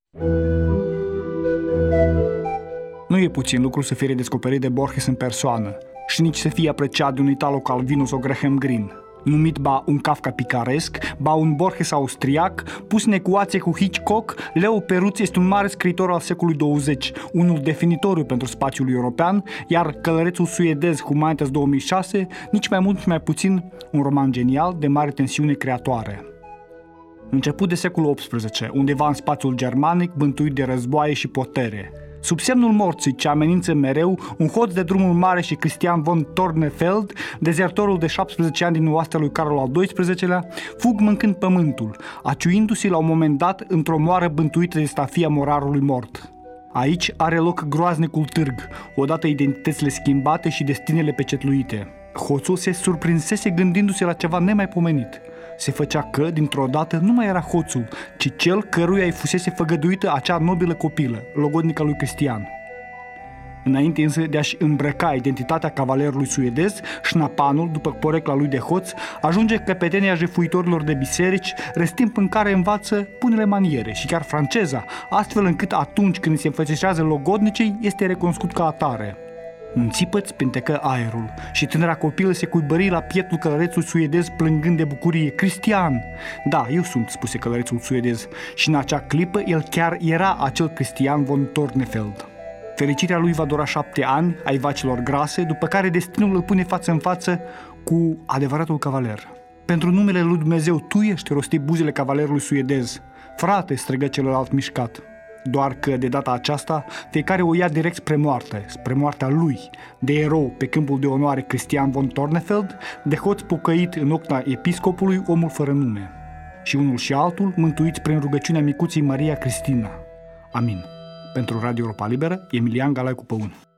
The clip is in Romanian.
Nu e puțin lucru să fie redescoperit de Borges în persoană și nici să fie apreciat de un Italo Calvino sau Graham Greene. Numit ba un Kafka picaresc, ba un Borges austriac, pus în ecuație cu Hitchcock, Leo Peruzzi este un mare scriitor al secolului 20, unul definitoriu pentru spațiul european, iar Călărețul suedez Humanitas 2006, nici mai mult, nici mai puțin, un roman genial de mare tensiune creatoare. Început de secolul XVIII, undeva în spațiul germanic, bântuit de războaie și putere. Sub semnul morții ce amenință mereu, un hoț de drumul mare și Christian von Tornefeld, dezertorul de 17 ani din oastea lui Carol al XII-lea, fug mâncând pământul, aciuindu-se la un moment dat într-o moară bântuită de stafia morarului mort. Aici are loc groaznicul târg, odată identitățile schimbate și destinele pecetluite. Hoțul se surprinsese gândindu-se la ceva nemaipomenit. Se făcea că, dintr-o dată, nu mai era hoțul, ci cel căruia îi fusese făgăduită acea nobilă copilă, logodnica lui Cristian. Înainte însă de a-și îmbrăca identitatea cavalerului suedez, șnapanul, după porecla lui de hoț, ajunge căpetenia jefuitorilor de biserici, restimp în care învață bunele maniere și chiar franceza, astfel încât atunci când se înfățișează logodnicii, este recunoscut ca atare. Un țipăt spintecă aerul și tânăra copilă se cuibări la pieptul călărețului suedez plângând de bucurie. Cristian! Da, eu sunt, spuse călărețul suedez, și în acea clipă el chiar era acel Christian von Tornefeld. Fericirea lui va dura 7 ani, ai vacilor grase, după care destinul îl pune față în față cu adevăratul cavaler. Pentru numele lui Dumnezeu, tu ești, rosti buzele cavalerului suedez. Frate, strigă celălalt mișcat. Doar că, de data aceasta, fiecare o ia direct spre moartea lui, de erou pe câmpul de onoare Christian von Tornefeld, de hoț pocăit în ochina episcopului, omul fără nume. Și unul și altul mântuiți prin rugăciunea micuții Maria Cristina. Amin. Pentru Radio Europa Liberă, Emilian Galaicu Păun.